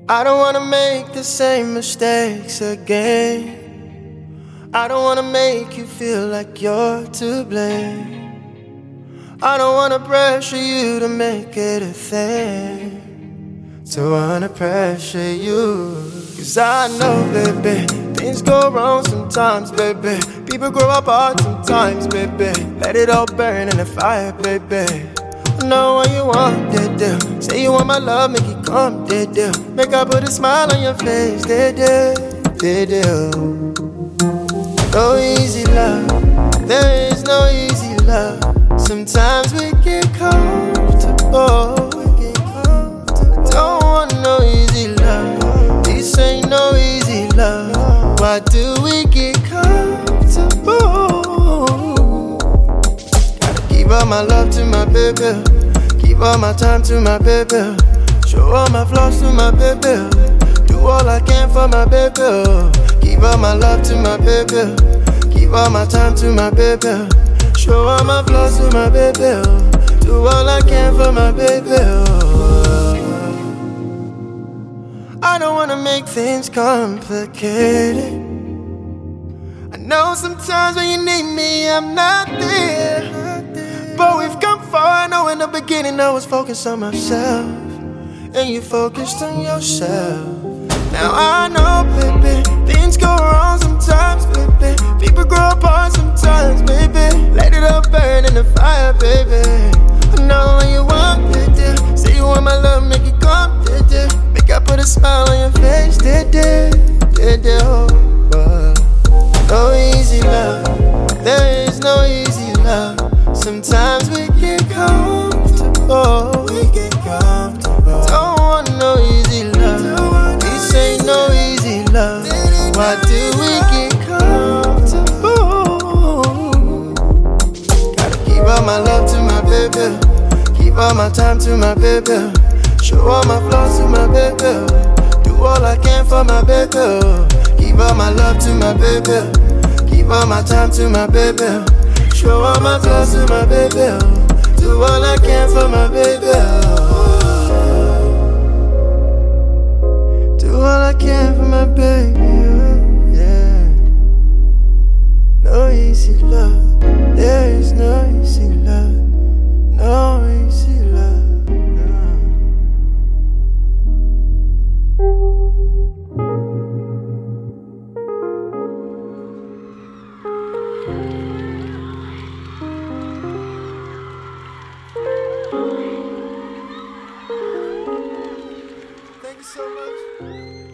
I don't wanna make the same mistakes again. I don't wanna make you feel like you're to blame. I don't wanna pressure you to make it a thing. Don't wanna pressure you, 'cause I know, baby, things go wrong sometimes, baby. People grow apart sometimes, baby. Let it all burn in the fire, baby. I know what you want, do. Say you want my love, make it come, do. Make I put a smile on your face, do. No easy love, there is no easy love. Sometimes we get comfortable. Don't want no easy love. This ain't no easy love. Why do we get comfortable? Gotta give all my love to my baby. Give all my time to my baby. Show all my flaws to my baby. Do all I can for my baby. Give all my love to my baby. Give all my time to my baby. Show all my flaws to my baby. Do all I can for my baby. I don't wanna make things complicated. I know sometimes when you need me, I'm not there. But we've come far. I know in the beginning I was focused on myself, and you focused on yourself. Now I know, baby, things go wrong sometimes, baby. People grow apart sometimes, baby. Let it all burn in the fire, baby. I know what you want, baby. Say you want my love, make it come, baby. Make I put a smile on your face, No easy love, there is no easy love. Sometimes we get comfortable. Don't want no easy love. This ain't no easy love. Why do we get comfortable? Gotta give all my love to my baby. Give all my time to my baby. Show all my flaws to my baby. Do all I can for my baby. Give all my love to my baby. Give all my time to my baby. Show all my flaws to my baby. Do all I can for my baby. Do all I can for my baby. Yeah. No easy love. There is no easy love. No easy love. Thank you so much.